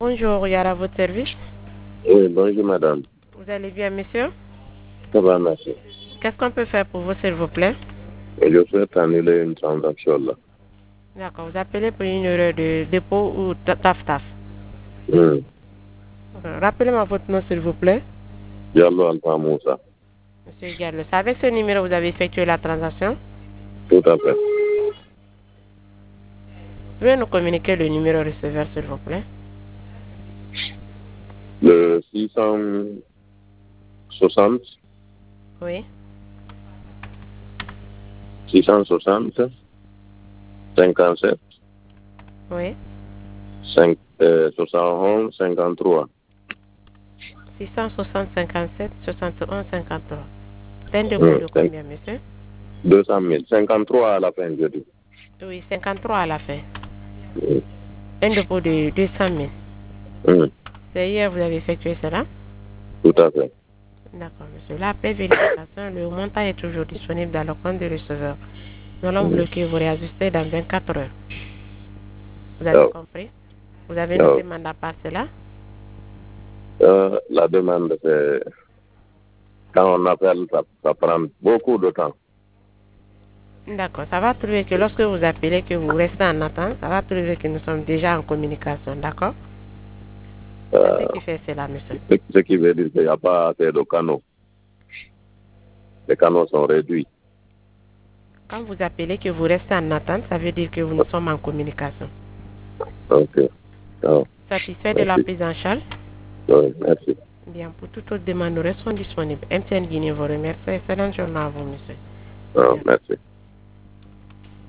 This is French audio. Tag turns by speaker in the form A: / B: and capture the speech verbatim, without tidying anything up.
A: Bonjour, Yara, à votre service.
B: Oui, bonjour madame.
A: Vous allez bien, monsieur?
B: Ça va, merci.
A: Qu'est-ce qu'on peut faire pour vous, s'il vous plaît?
B: Je souhaite annuler une transaction là.
A: D'accord, vous appelez pour une erreur de dépôt ou taf-taf?
B: Hmm.
A: Rappelez-moi votre nom, s'il vous plaît.
B: Diallo Alpha Moussa.
A: Monsieur Diallo, c'est avec ce numéro que vous avez effectué la transaction?
B: Tout à fait.
A: Veuillez nous communiquer le numéro receveur, s'il vous plaît.
B: Le six cent soixante.
A: Oui.
B: six cent soixante. cinquante-sept.
A: Oui.
B: cinq, euh, soixante et onze, cinquante-trois.
A: six cent soixante, cinquante-sept, soixante et onze, cinquante-trois. C'est un dépôt
B: Hmm.
A: de combien, monsieur?
B: deux cent mille. cinquante-trois à la fin, je dis.
A: Oui, cinquante-trois à la fin.
B: Hmm.
A: Un dépôt de deux cent mille.
B: Hmm.
A: C'est hier que vous avez effectué cela?
B: Tout à fait.
A: D'accord, monsieur. Là, après vérification, le montant est toujours disponible dans le compte du receveur. Nous allons
B: Hmm.
A: bloquer vos réajustés dans vingt-quatre heures. Vous avez
B: Oh.
A: compris? Vous avez une
B: Oh.
A: demande à passer là?
B: Euh, la demande, c'est quand on appelle, ça, ça prend beaucoup de temps.
A: D'accord, ça va trouver que lorsque vous appelez, que vous restez en attente, ça va trouver que nous sommes déjà en communication, d'accord? C'est
B: Euh,
A: ce qui fait cela, monsieur.
B: ce, ce qui veut dire qu'il n'y a pas assez de canaux. Les canaux sont réduits.
A: Quand vous appelez que vous restez en attente, ça veut dire que nous sommes en communication.
B: Ok. Oh,
A: Satisfait de la
B: merci.
A: prise en charge?
B: Oui, merci.
A: Bien, pour toute autre demande, nous restons disponibles. M T N Guinée vous remercie. Excellente journée à vous, monsieur.
B: Oh, merci.